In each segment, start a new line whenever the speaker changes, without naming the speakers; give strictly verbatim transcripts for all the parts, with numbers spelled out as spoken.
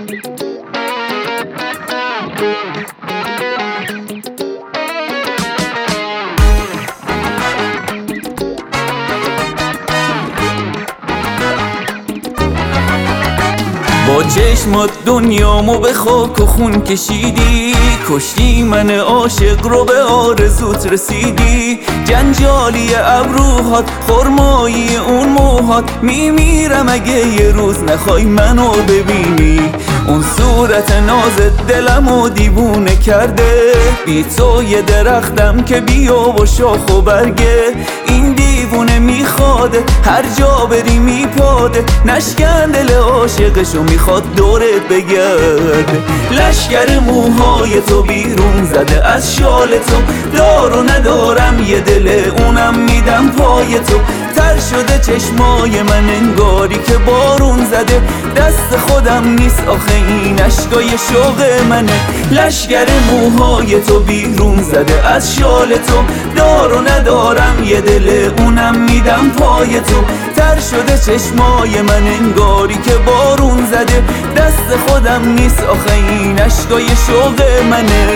با چشمات دنیامو به خاک و خون کشیدی، کشتی من عاشق رو به آرزوت رسیدی. جنجالی ابروهات، خرمایی اون موهات، میمیرم اگه یه روز نخوای منو ببینی. اون صورت نازت دلمو دیوونه کرده، بی تو یه درختم که بیا و شاخ و برگه. این دیوونه میخواده هر جا بری میپاده، نشکن دل عاشقشو میخواد دورت بگرده. لشگر موهای تو بیرون زده از شال تو، دار و ندارم یه دل اونم میدم پای تو. تر شده چشمای من انگاری که بارون زده، دست خودم نیست آخه این اشکای شوق منه. لشگر موهای تو بیرون زده از شال تو، دار و ندارم یه دل اونم میدم پای تو. تر شده چشمای من انگاری که بارون زده، دست خودم نیست آخه این اشکای شوق منه.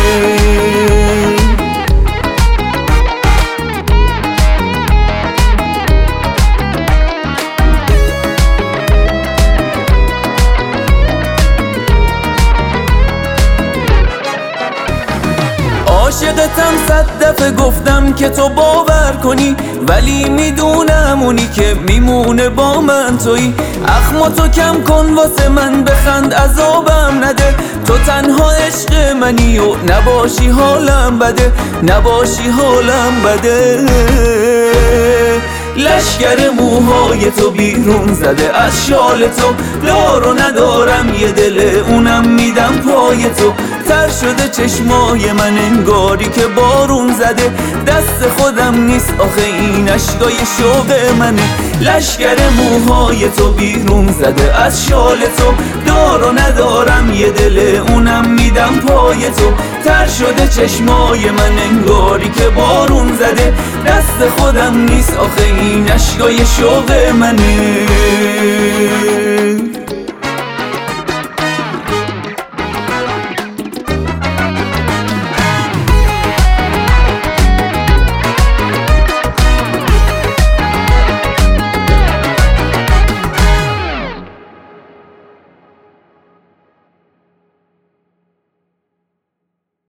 عاشقتم صد دفعه گفتم که تو باور کنی، ولی میدونم اونی که میمونه با من تویی. اخماتو کم کن واسه من بخند عذابم نده، تو تنها عشق منی و نباشی حالم بده، نباشی حالم بده. لشگر موهای تو بیرون زده از شال تو، دار و ندارم یه دل اونم میدم پای تو. تر شده چشمای من انگاری که بارون زده، دست خودم نیست آخه این اشکای شوق منه. لشگر موهای تو بیرون زده از شال تو، دار و ندارم یه دل اونم میدم پای تو. تر شده چشمای من انگاری که بارون زده، دست خودم نیست آخه این اشکای شوق منه.